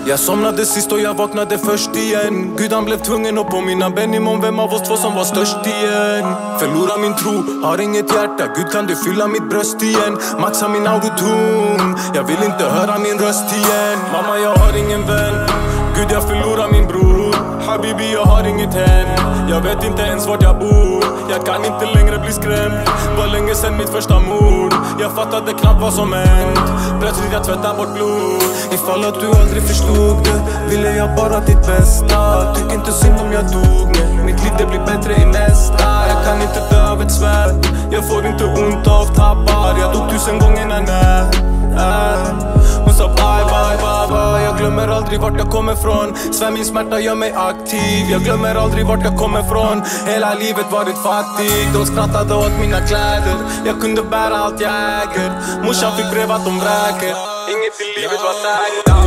Jag somnade sist och jag vaknade först igen. Gud han blev tvungen att påminna Benny om vem av oss två som var störst igen. Förlora min tro, har inget hjärta. Gud kan du fylla mitt bröst igen. Maxa min autotune, jag vill inte höra min röst igen. Mamma jag har ingen vän, Gud jag förlorar min bror. Habibi jag har inget hem, jag vet inte ens vart jag bor. Jag kan inte längre bli skrämd, var länge sedan mitt första mord. Jag fattade knappt vad som hänt, plötsligt jag tvättar bort blod. Ifall att du aldrig förstod det, ville jag bara ditt bästa. Tyck inte synd om jag dog, men mitt liv det blir bättre i nästa. Jag kan inte dö av ett svärd, jag får inte ont av tappar. Jag dog 1000 gånger när hon sa bye bye bye bye. Jag glömmer aldrig vart jag kommer från. Svär min smärta gör mig aktiv. Jag glömmer aldrig vart jag kommer från. Hela livet varit fattig. De skrattade åt mina kläder. Jag kunde bära allt jag äger. Morsan fick brev att de vräker. Inget i livet var säkert.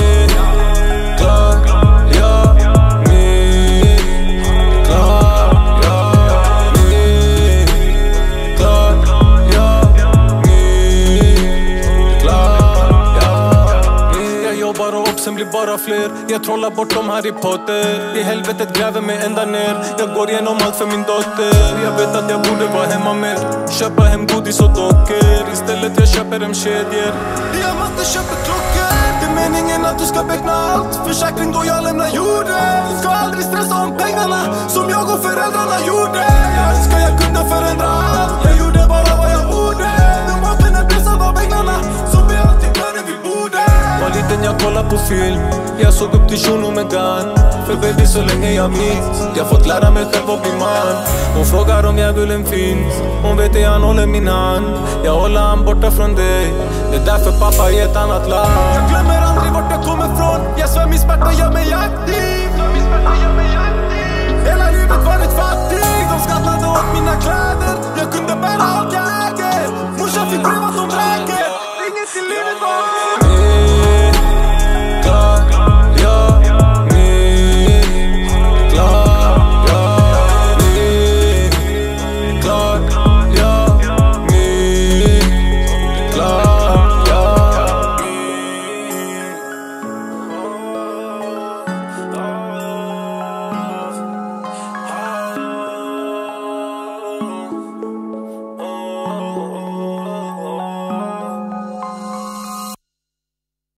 Sen blir bara fler, jag trollar bort dem Harry Potter. I helvetet gräver mig ända ner. Jag går igenom allt för min dotter. Jag vet att jag borde vara hemma mer. Köpa hem godis och dockor. Istället jag köper hem kedjor. Diamanter köper klockor. Det är meningen att du ska beckna allt. Försäkring då jag lämnar jorden. Ska aldrig stressa om pengarna som jag och föräldrarna gjorde. Jag önskar jag kunde förändra allt. Jag gjorde bara vad jag borde. Nu maten är pressad av änglarna som är alltid planen vi borde. Var liten jag kollar på film. Jag såg upp till Shuno med gun. För baby så länge jag minns. Jag fått lära mig själv att bli man. Hon frågar om djävulen finns. Hon vet att han håller min hand. Jag håller han borta från dig. Det är därför pappa är ett annat land.